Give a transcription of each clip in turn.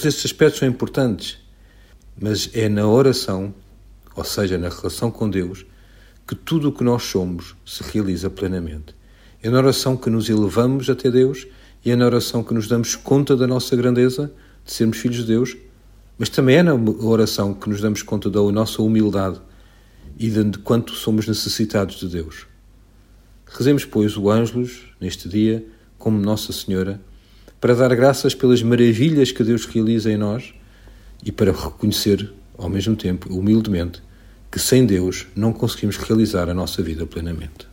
Todos estes aspectos são importantes, mas é na oração, ou seja, na relação com Deus, que tudo o que nós somos se realiza plenamente. É na oração que nos elevamos até Deus e é na oração que nos damos conta da nossa grandeza, de sermos filhos de Deus, mas também é na oração que nos damos conta da nossa humildade e de quanto somos necessitados de Deus. Rezemos, pois, o Ângelus, neste dia, como Nossa Senhora, para dar graças pelas maravilhas que Deus realiza em nós e para reconhecer, ao mesmo tempo, humildemente, que sem Deus não conseguimos realizar a nossa vida plenamente.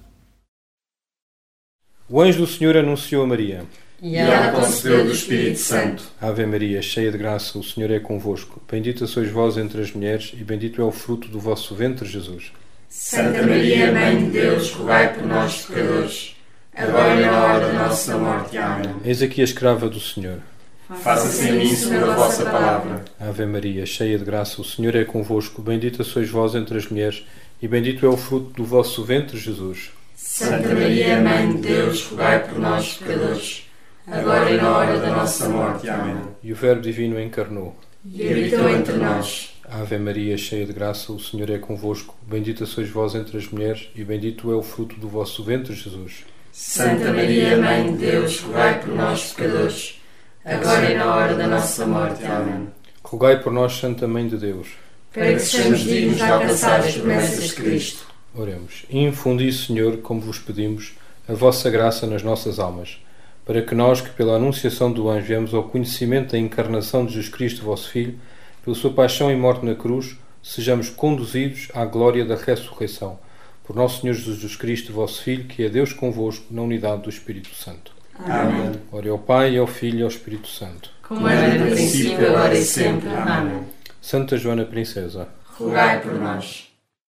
O anjo do Senhor anunciou a Maria. E ela concebeu do Espírito Santo. Ave Maria, cheia de graça, o Senhor é convosco. Bendita sois vós entre as mulheres e bendito é o fruto do vosso ventre, Jesus. Santa Maria, Mãe de Deus, rogai por nós, pecadores, agora e na hora da nossa morte. Amém. Eis aqui a escrava do Senhor. Faça-se em mim segundo a vossa palavra. Ave Maria, cheia de graça, o Senhor é convosco. Bendita sois vós entre as mulheres e bendito é o fruto do vosso ventre, Jesus. Santa Maria, Mãe de Deus, rogai por nós, pecadores, agora e na hora da nossa morte. Amém. E o Verbo Divino encarnou E habitou entre nós. Ave Maria, cheia de graça, o Senhor é convosco. Bendita sois vós entre as mulheres e bendito é o fruto do vosso ventre, Jesus. Santa Maria, Mãe de Deus, rogai por nós, pecadores, agora e na hora da nossa morte. Amém. Rogai por nós, Santa Mãe de Deus, para que sejamos dignos de alcançar as promessas de Cristo. Oremos. Infundi, Senhor, como vos pedimos, a vossa graça nas nossas almas, para que nós, que pela anunciação do anjo viemos ao conhecimento da encarnação de Jesus Cristo, vosso Filho, pela sua paixão e morte na cruz, sejamos conduzidos à glória da ressurreição. Por nosso Senhor Jesus Cristo, vosso Filho, que é Deus convosco, na unidade do Espírito Santo. Amém. Glória ao Pai, ao Filho e ao Espírito Santo. Como era no princípio, agora e sempre. Amém. Santa Joana Princesa, rogai por nós.